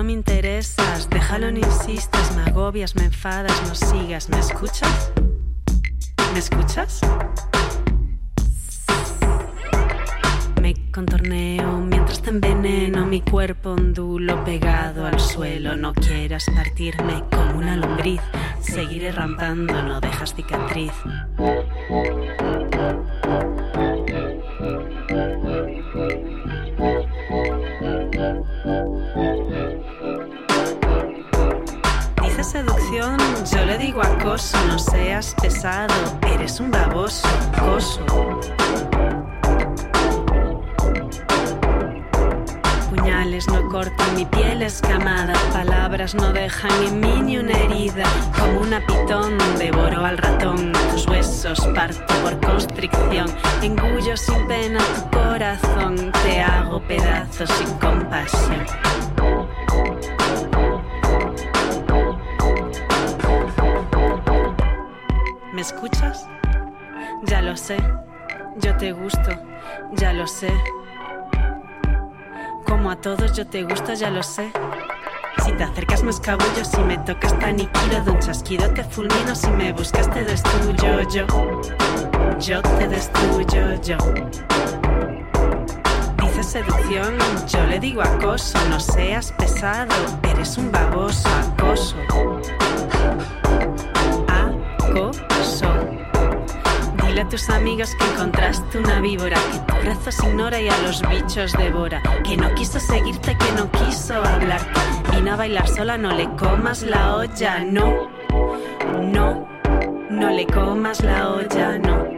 no me interesas. Déjalo, no insistas, me agobias, me enfadas, no sigas. ¿Me escuchas? ¿Me escuchas? Me contorneo mientras te enveneno, mi cuerpo ondulo pegado al suelo. No quieras partirme como una lombriz, seguiré rampando, no dejas cicatriz. Dice seducción, yo le digo acoso. No seas pesado, eres un baboso, acoso. Puñales no cortan mi piel escamada, palabras no dejan en mí ni una herida. Como una pitón devoro al ratón, tus huesos parto por constricción. Engullo sin pena tu corazón, te hago pedazos sin compasión. ¿Me escuchas? Ya lo sé, yo te gusto, ya lo sé. Como a todos yo te gusto, ya lo sé. Si te acercas me escabullo, si me tocas te aniquilo. De un chasquido te fulmino, si me buscas te destruyo yo te destruyo yo. Dice seducción, yo le digo acoso. No seas pesado, eres un baboso, acoso. Acoso. Dile a tus amigas que encontraste una víbora, que tu brazos ignora y a los bichos devora, que no quiso seguirte, que no quiso hablarte. Vino a bailar sola, no le comas la olla, no. No, no le comas la olla, no.